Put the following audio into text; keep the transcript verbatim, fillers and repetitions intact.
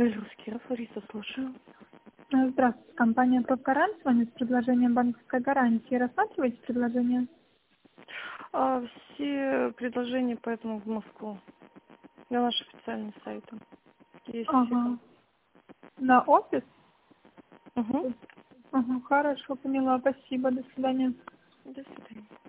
Русский раз, Лариса, слушаю. Э, Здравствуйте, компания PropGaranт. Звонит с предложением банковской гарантии. Рассматриваете предложение? А, все предложения поэтому в Москву. На наш официальный сайт. Есть все. Ага. На офис? Угу. Ага, хорошо, поняла. Спасибо. До свидания. До свидания.